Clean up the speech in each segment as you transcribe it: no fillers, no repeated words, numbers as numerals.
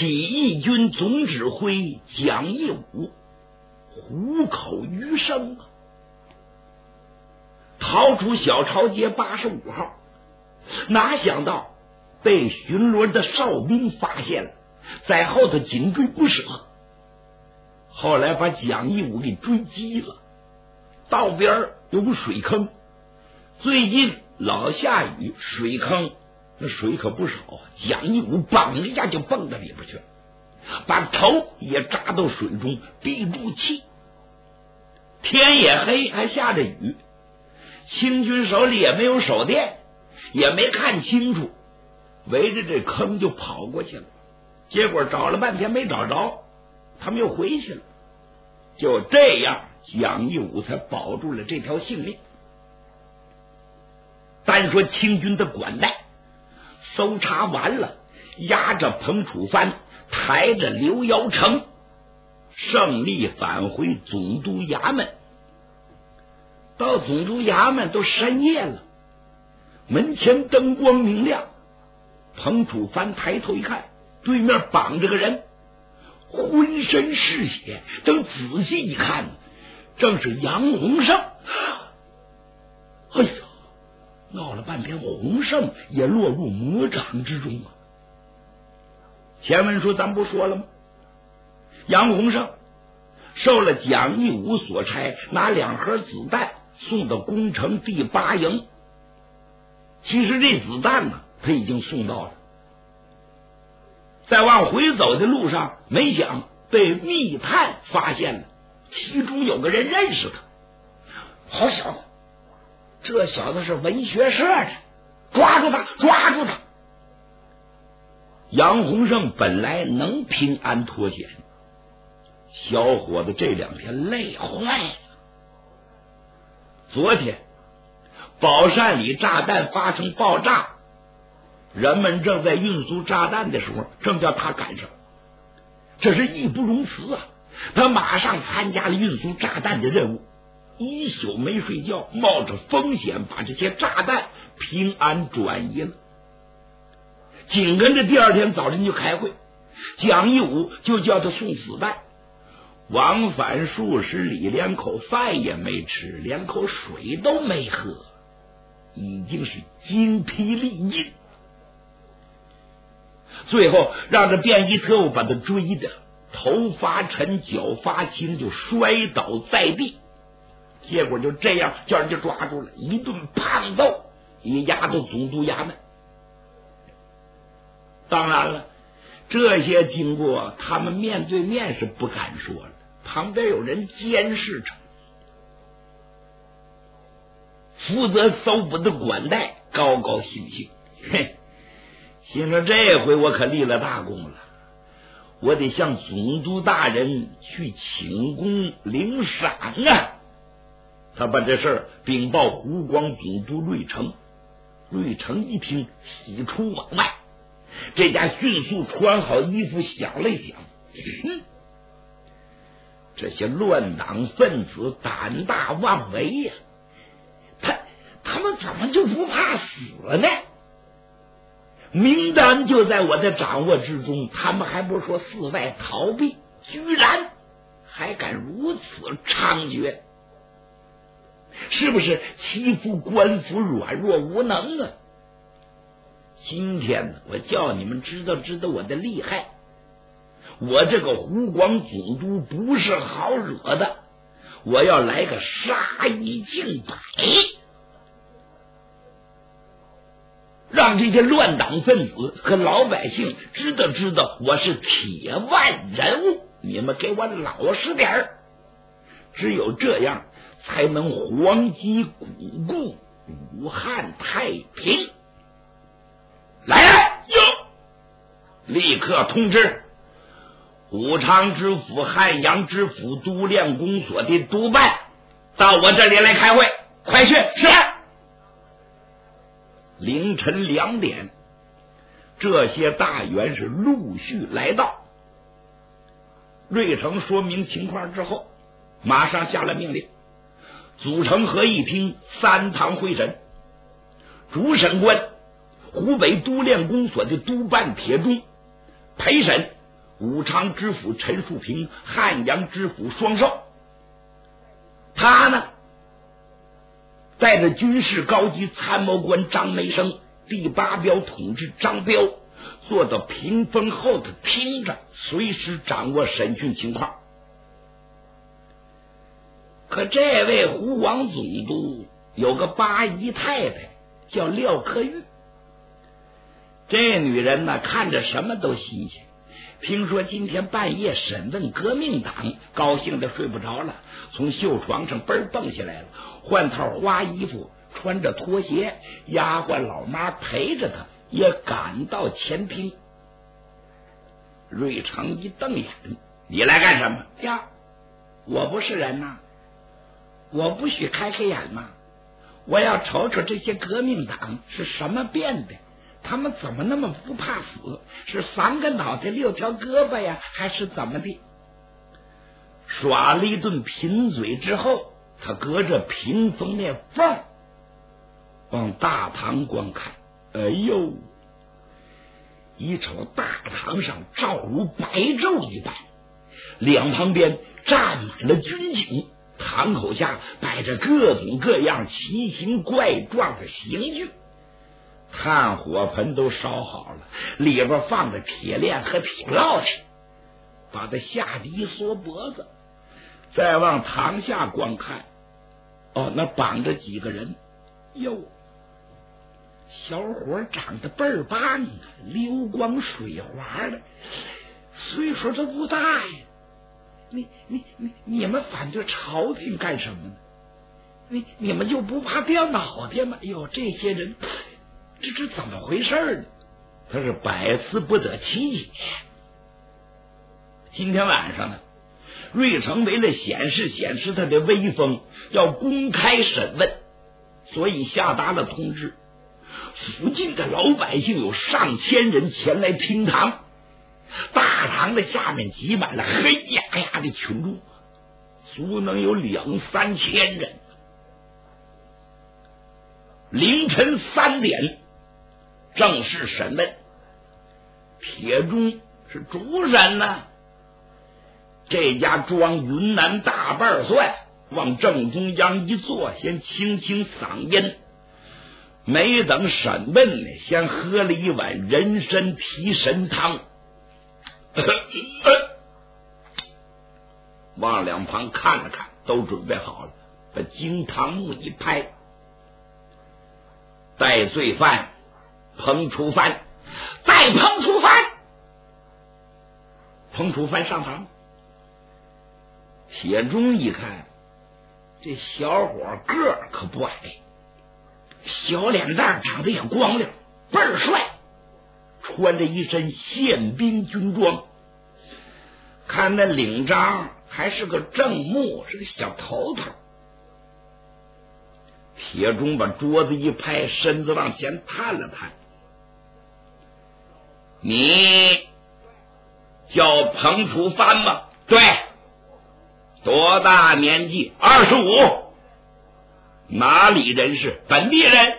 起义军总指挥蒋义武虎口余生啊，逃出小朝街85号，哪想到被巡逻的哨兵发现了，在后头紧追不舍，后来把蒋义武给追击了。道边有个水坑，最近老下雨，水坑那水可不少啊，蒋义武嘣一下就蹦到里边去了，把头也扎到水中，闭不住气。天也黑，还下着雨，清军手里也没有手电，也没看清楚，围着这坑就跑过去了。结果找了半天没找着，他们又回去了。就这样，蒋义武才保住了这条性命。单说清军的管带搜查完了，押着彭楚藩，抬着刘尧成，胜利返回总督衙门。到总督衙门都深夜了，门前灯光明亮。彭楚藩抬头一看，对面绑着个人，浑身是血。等仔细一看，正是杨洪胜。哎呀，闹了半天，洪胜也落入魔掌之中啊！前文书咱不说了吗？杨洪胜受了蒋义武所差，拿2盒子弹送到攻城第8营。其实这子弹呢，他已经送到了，在往回走的路上，没想被密探发现了，其中有个人认识他。好小子，这小子是文学社的，抓住他，抓住他！杨洪胜本来能平安脱险，小伙子这2天累坏了。昨天宝善里炸弹发生爆炸，人们正在运输炸弹的时候，正叫他赶上，这是义不容辞啊！他马上参加了运输炸弹的任务，一宿没睡觉，冒着风险把这些炸弹平安转移了。紧跟着第2天早晨就开会，蒋义武就叫他送子弹。往返数十里，连口饭也没吃，连口水都没喝，已经是精疲力尽。最后让这便衣特务把他追的头发沉脚发青，就摔倒在地。结果就这样叫人家抓住了，一顿胖揍，也押到总督衙门。当然了，这些经过他们面对面是不敢说了，旁边有人监视着。负责搜捕的管带高高兴兴，嘿，心说这回我可立了大功了，我得向总督大人去请功领赏啊！他把这事儿禀报湖广总督瑞成，瑞成一听，喜出望外，这家迅速穿好衣服，想了想，这些乱党分子胆大妄为呀，他们怎么就不怕死呢？名单就在我的掌握之中，他们还不说四外逃避，居然还敢如此猖獗，是不是欺负官府软弱无能啊？今天呢，我叫你们知道知道我的厉害，我这个湖广总督不是好惹的，我要来个杀一儆百，让这些乱党分子和老百姓知道知道我是铁腕人物，你们给我老实点儿，只有这样才能黄鸡巩固，武汉太平。来哟！立刻通知武昌知府、汉阳知府、都练公所的督办到我这里来开会，快去！是。凌晨2点，这些大员是陆续来到。瑞成说明情况之后，马上下了命令，组成合议厅3堂会审。主审官湖北都练公所的督办铁中，陪审武昌知府陈树平，汉阳知府双寿。他呢，带着军事高级参谋官张梅生、第8标统治张彪，坐到屏风后头听着，随时掌握审讯情况。可这位湖广总督有个八姨太太叫廖克玉，这女人呢，看着什么都新鲜。听说今天半夜审问革命党，高兴的睡不着了，从绣床上嘣蹦下来了，换套花衣服，穿着拖鞋，丫鬟老妈陪着他，也赶到前厅。瑞成一瞪眼：“你来干什么呀？我不是人呐，我不许开眼吗？我要瞅瞅这些革命党是什么变的，他们怎么那么不怕死？是3个脑袋6条胳膊呀，还是怎么的？”耍了一顿贫嘴之后，他隔着屏风那缝往大堂观看。哎呦，一瞅大堂上照如白昼一般，两旁边站满了军警，堂口下摆着各种各样奇形怪状的刑具，炭火盆都烧好了，里边放着铁链和铁烙铁，把他吓得一缩脖子。再往堂下观看，那绑着几个人，哟，小伙长得倍儿棒，溜光水滑的，岁数都不大呀。你们反对朝廷干什么呢？你们就不怕掉脑袋吗？哟，这些人这怎么回事呢？他是百思不得其解。今天晚上呢，瑞成为了显示他的威风，要公开审问，所以下达了通知，附近的老百姓有上千人前来听堂。大堂的下面挤满了黑压压的群众，足能有2-3千人。凌晨3点正式审问，铁中是主审呢。这家庄云南大瓣蒜往正中央一坐，先清清嗓音，没等审问呢，先喝了一碗人参提神汤。往两旁看了看，都准备好了，把惊堂木一拍，带罪犯彭楚藩，带彭楚藩。彭楚藩上堂。铁中一看，这小伙个儿可不矮，小脸蛋长得也光亮，倍儿帅，穿着一身宪兵军装，看那领章还是个正木，是个小头头。铁中把桌子一拍，身子往前探了探：“你叫彭楚藩吗？”“对。”“多大年纪？”“25。”“哪里人士？”“本地人。”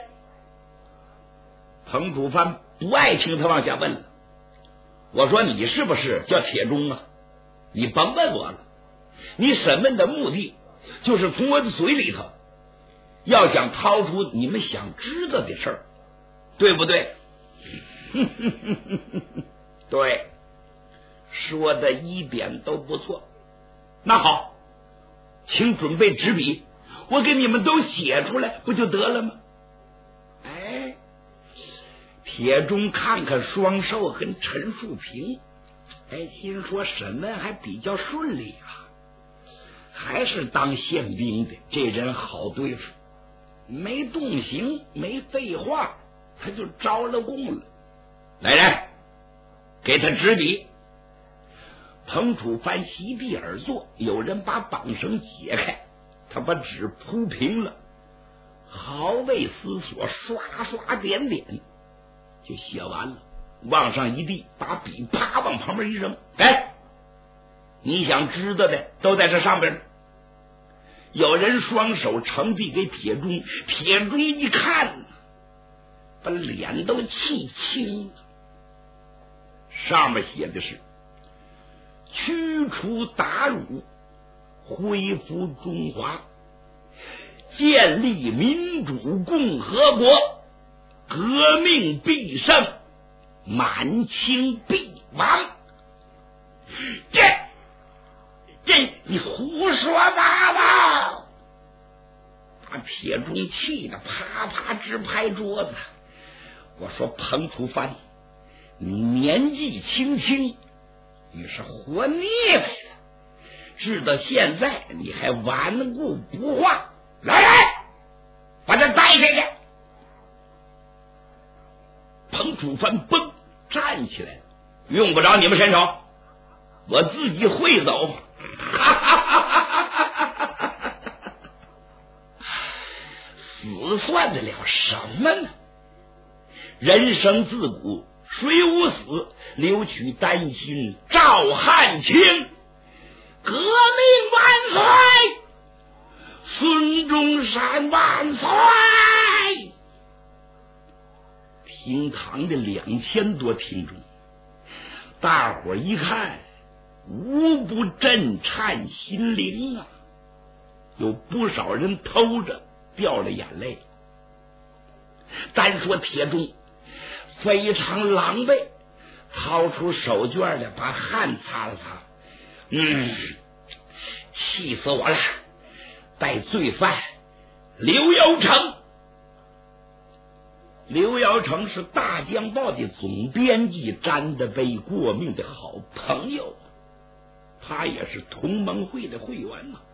彭楚藩不爱听他往下问了。我说：“你是不是叫铁中啊？你甭问我了，你审问的目的就是从我的嘴里头要想掏出你们想知道的事儿，对不对？”“对，说的一点都不错。”“那好，请准备纸笔，我给你们都写出来不就得了吗？”哎，铁中看看双寿跟陈树平，心说审问还比较顺利啊，还是当宪兵的这人好对付，没动刑，没废话，他就招了供了。来人，给他纸笔。彭楚藩席地而坐，有人把绑绳解开，他把纸铺平了，毫未思索，刷刷点点就写完了，往上一递，把笔啪往旁边一扔：“你想知道的都在这上边。”有人双手呈递给铁中，铁中一看，把脸都气青了。上面写的是： 驱除鞑虏，恢复中华，建立民主共和国，革命必胜，满清必亡。这你胡说八道！把铁中气的啪啪直拍桌子。我说彭楚藩，你年纪轻轻，你是活腻歪了，直到现在你还顽固不化。来人，把他带下去！彭楚藩蹦站起来了，用不着你们伸手，我自己会走。死算得了什么呢？人生自古谁无死，留取丹心照汗青。革命万岁！孙中山万岁！厅堂的2000多听众，大伙一看，无不震颤心灵啊！有不少人偷着掉了眼泪。单说铁中非常狼狈，掏出手绢来把汗擦了擦。气死我了！带罪犯刘尧成。刘尧成是大江报的总编辑詹德碑过命的好朋友，他也是同盟会的会员嘛。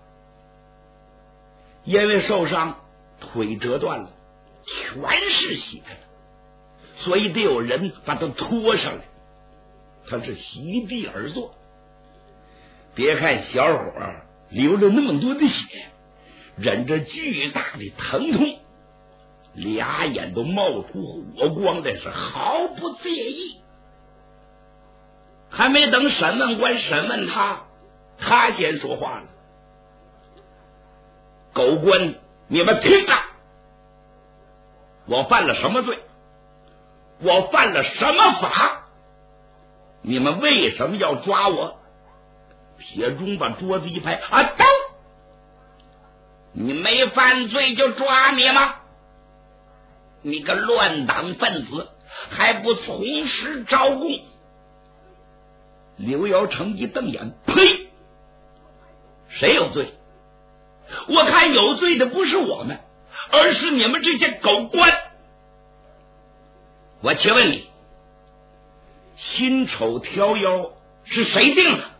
因为受伤，腿折断了，全是血的，所以得有人把他拖上来。他是席地而坐。别看小伙流了那么多的血，忍着巨大的疼痛，俩眼都冒出火光来，是毫不介意。还没等审问官审问他，他先说话了：狗官，你们听啊！我犯了什么罪？我犯了什么法？你们为什么要抓我？铁中把桌子一拍：等！你没犯罪就抓你吗？你个乱党分子，还不从实招供！刘尧成一瞪眼：呸！谁有罪？我看有罪的不是我们，而是你们这些狗官。我请问你，辛丑条腰是谁定的？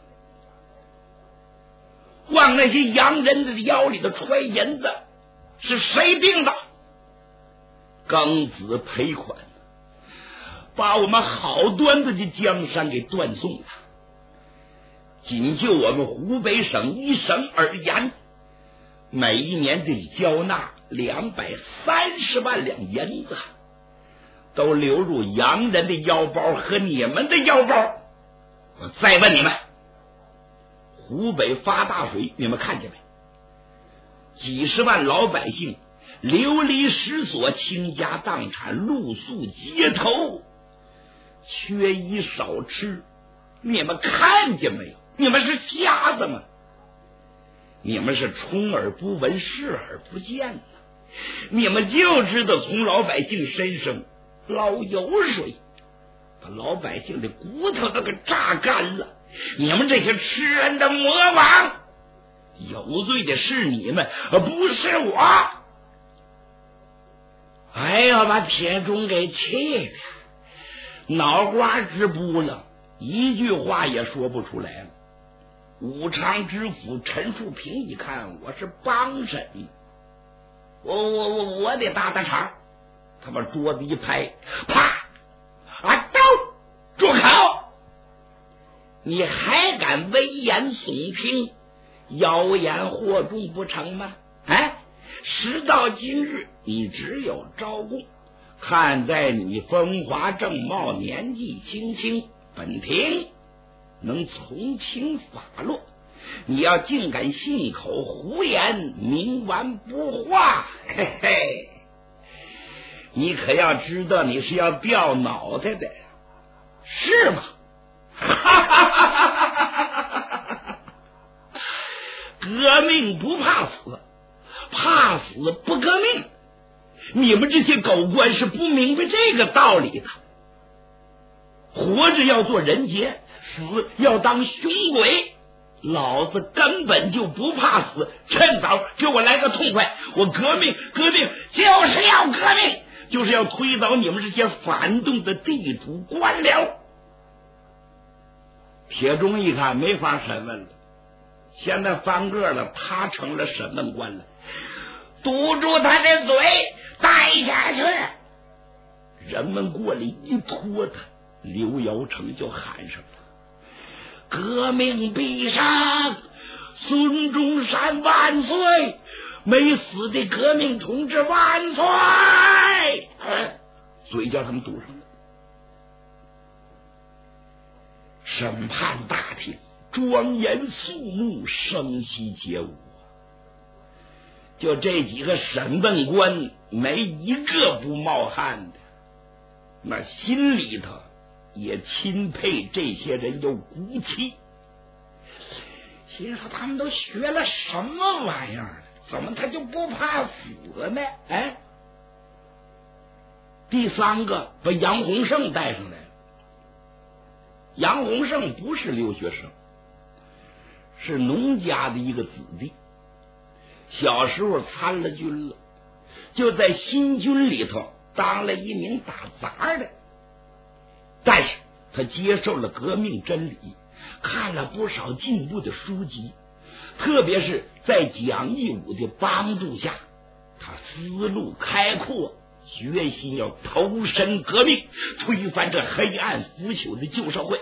往那些洋人的腰里头揣银子是谁定的？庚子赔款，把我们好端端的江山给断送了。仅就我们湖北省一省而言，每一年得交纳230万两银子，都流入洋人的腰包和你们的腰包。我再问你们，湖北发大水，你们看见没？几十万老百姓流离失所，倾家荡产，露宿街头，缺衣少吃，你们看见没有？你们是瞎子吗？你们是充耳不闻，视而不见呢。你们就知道从老百姓身上捞油水，把老百姓的骨头都给榨干了。你们这些吃人的魔王，有罪的是你们，不是我。哎呀，把铁中给气的脑瓜直扑棱，一句话也说不出来了。武昌知府陈树平一看我是帮审，我得打打场。他把桌子一拍，啪！都住口！你还敢危言耸听，谣言惑众不成吗？时到今日，你只有招供。看在你风华正茂，年纪轻轻，本庭能从轻发落。你要竟敢信口胡言，冥顽不化，嘿嘿，你可要知道你是要掉脑袋的，是吗？哈哈哈哈哈哈！ 你们这些狗官是不明白这个道理的。活着要做人杰，死要当凶鬼。老子根本就不怕死，趁早给我来个痛快！我革命就是要革命，就是要推倒你们这些反动的地主官僚。铁忠一看没法审问了，现在翻个了，他成了审问官了，堵住他的嘴，带下去。人们过来一拖他，刘尧成就喊上了：革命必胜，孙中山万岁！没死的革命同志万岁！嘴叫他们堵上了。审判大厅庄严肃穆，声息皆无。就这几个审问官，没一个不冒汗的，那心里头也钦佩这些人有骨气，心说他们都学了什么玩意儿，怎么他就不怕死呢？哎，第三个把杨洪胜带上来了。杨洪胜不是留学生，是农家的一个子弟，小时候参了军了，就在新军里头当了一名打杂的。但是他接受了革命真理，看了不少进步的书籍，特别是在蒋义武的帮助下，他思路开阔，决心要投身革命，推翻这黑暗腐朽的旧社会。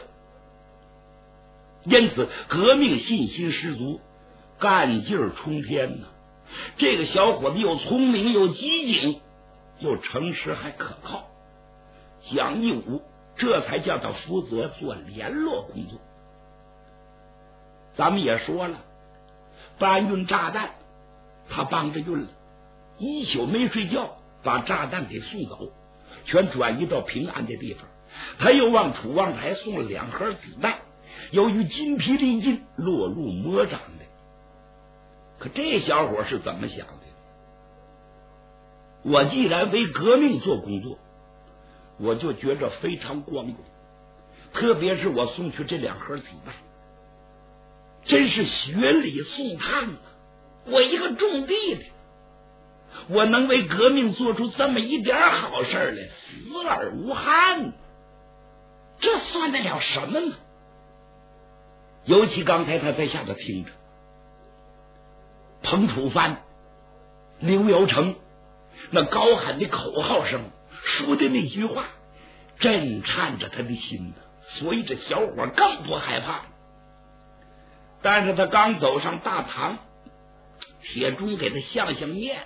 因此革命信心十足，干劲儿冲天呢。这个小伙子又聪明又机警，又诚实还可靠，蒋义武这才叫他负责做联络工作。咱们也说了，搬运炸弹他帮着运了，一宿没睡觉，把炸弹给送走，全转移到平安的地方。他又往楚望台送了2盒子弹，由于筋疲力尽，落入魔掌的。可这小伙是怎么想的？我既然为革命做工作，我就觉着非常光荣，特别是我送去这2盒子弹，真是雪里送炭啊！我一个种地的，我能为革命做出这么一点好事来，死而无憾，这算得了什么呢？尤其刚才他在下头听着彭楚藩、刘尧成那高喊的口号声，说的那句话震颤着他的心呢，所以这小伙更不害怕。但是他刚走上大堂，铁忠给他相面，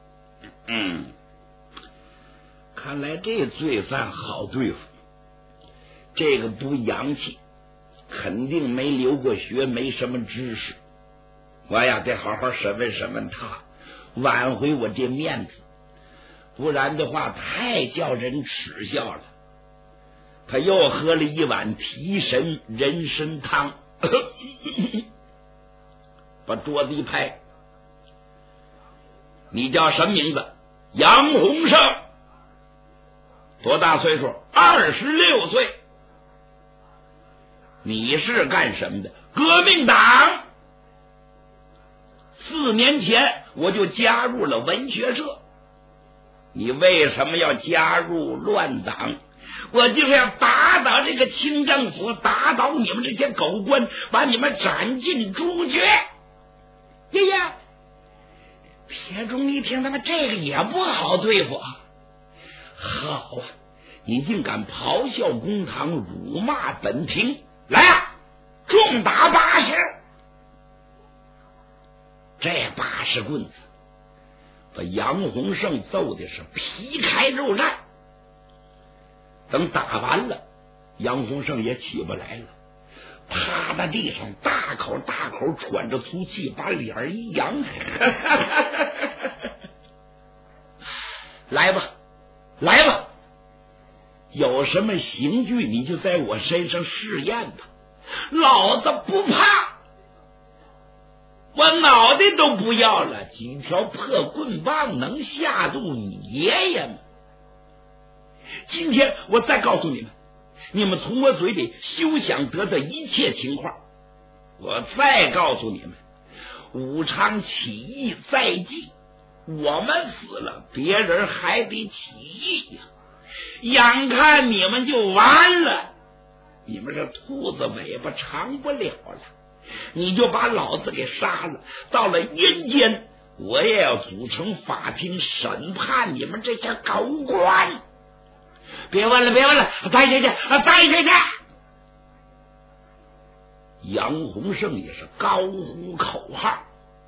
看来这罪犯好对付，这个不洋气，肯定没留过学，没什么知识，我呀得好好审问审问他，挽回我这面子，不然的话太叫人耻笑了。他又喝了一碗提神人参汤，把桌子一拍：你叫什么名字？杨洪胜。多大岁数？26岁。你是干什么的？革命党。4年前我就加入了文学社。你为什么要加入乱党？我就是要打倒这个清政府，打倒你们这些狗官，把你们斩尽诛绝。爷爷，铁忠一听他们这个也不好对付啊。好啊，你竟敢咆哮公堂，辱骂本庭，来啊，重打80！这80棍子把杨洪胜揍的是皮开肉绽。等打完了，杨洪胜也起不来了，趴在地上大口大口喘着粗气，把脸一扬。来吧来吧，有什么刑具你就在我身上试验吧，老子不怕。 我脑袋都不要了，几条破棍棒能吓住你爷爷吗？今天我再告诉你们，你们从我嘴里休想得的一切情况。我再告诉你们，武昌起义在即，我们死了，别人还得起义呀，眼看你们就完了。你们这兔子尾巴长不了了，你就把老子给杀了，到了阴间我也要组成法庭审判你们这些狗官。别问了，别问了，再下去，再下去！杨洪胜也是高呼口号。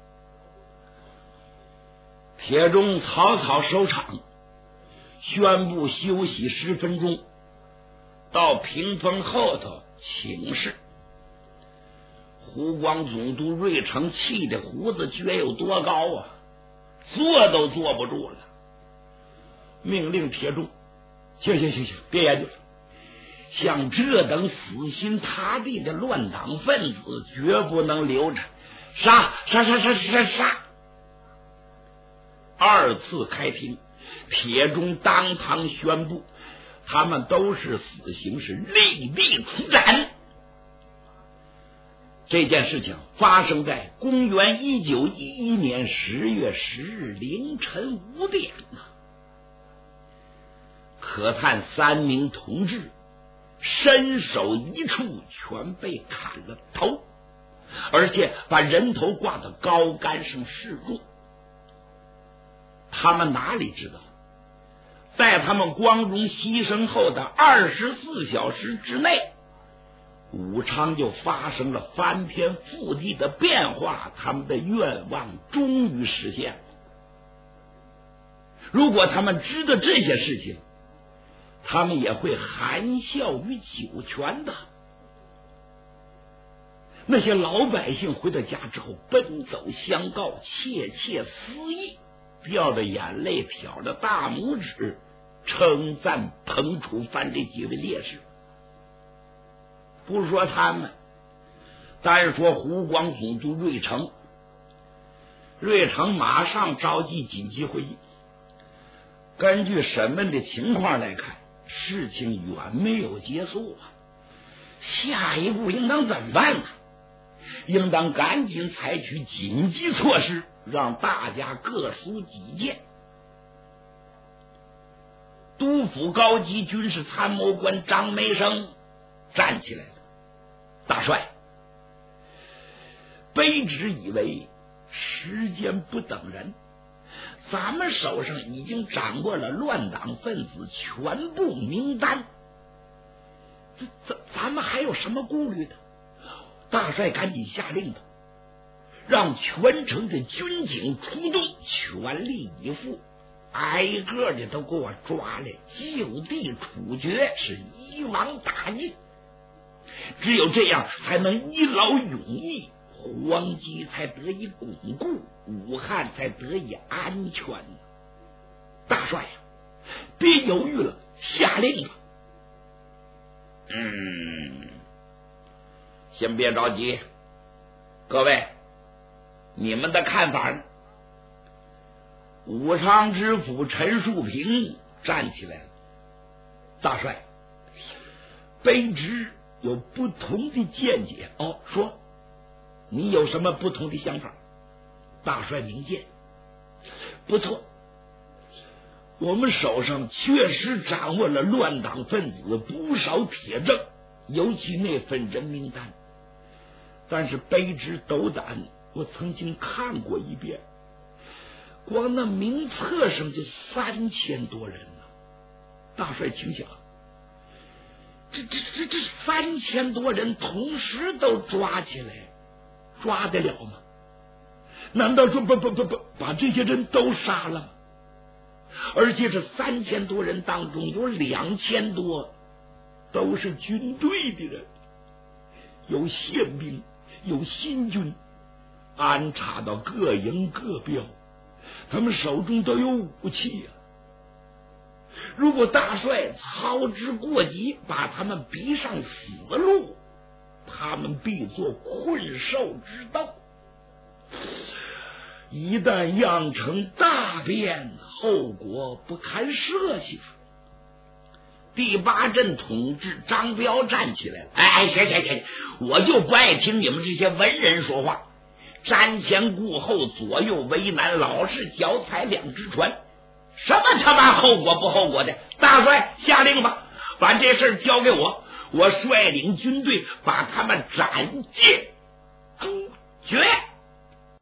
铁中草草收场，宣布休息10分钟，到屏风后头请示。湖广总督瑞成气的胡子撅有多高啊，坐都坐不住了，命令铁中，行，别研究了，像这等死心塌地的乱党分子绝不能留着，杀！2次开庭，铁中当堂宣布，他们都是死刑，是立地处斩。这件事情发生在公元1911年10月10日凌晨5点可叹3名同志身首异处，全被砍了头，而且把人头挂到高杆上示众。他们哪里知道，在他们光荣牺牲后的24小时之内，武昌就发生了翻天覆地的变化，他们的愿望终于实现了。如果他们知道这些事情，他们也会含笑于九泉的。那些老百姓回到家之后，奔走相告，窃窃私议，掉着眼泪，挑着大拇指，称赞彭楚藩这几位烈士。不说他们，单说湖广总督瑞成。瑞成马上召集紧急会议，根据审问的情况来看，事情远没有结束啊！下一步应当怎么办呢？应当赶紧采取紧急措施，让大家各抒己见。督府高级军事参谋官张梅生站起来了：大帅，卑职以为时间不等人，咱们手上已经掌握了乱党分子全部名单，咱们还有什么顾虑的？大帅赶紧下令吧，让全城的军警出动，全力以赴，挨个的都给我抓来，就地处决，是一网打尽。只有这样，才能一劳永逸，黄鸡才得以巩固，武汉才得以安全。大帅呀，别犹豫了，下令吧。先别着急，各位，你们的看法呢？武昌知府陈树平站起来了：大帅，卑职有不同的见解。说你有什么不同的想法？大帅明鉴：不错，我们手上确实掌握了乱党分子不少铁证，尤其那份人名单。但是卑职斗胆，我曾经看过一遍，光那名册上就3000多人呢。大帅请想，这3000多人同时都抓起来，抓得了吗？难道说不把这些人都杀了吗？而且这3000多人当中有2000多都是军队的人，有宪兵，有新军，安插到各营各标，他们手中都有武器啊。如果大帅操之过急，把他们逼上死路，他们必做困兽之斗。 一旦酿成大变，后果不堪设想。第8镇统治张彪站起来了，哎，行，我就不爱听你们这些文人说话，瞻前顾后，左右为难，老是脚踩两只船，什么他妈后果不后果的？大帅下令吧，把这事交给我，我率领军队把他们斩尽诛绝。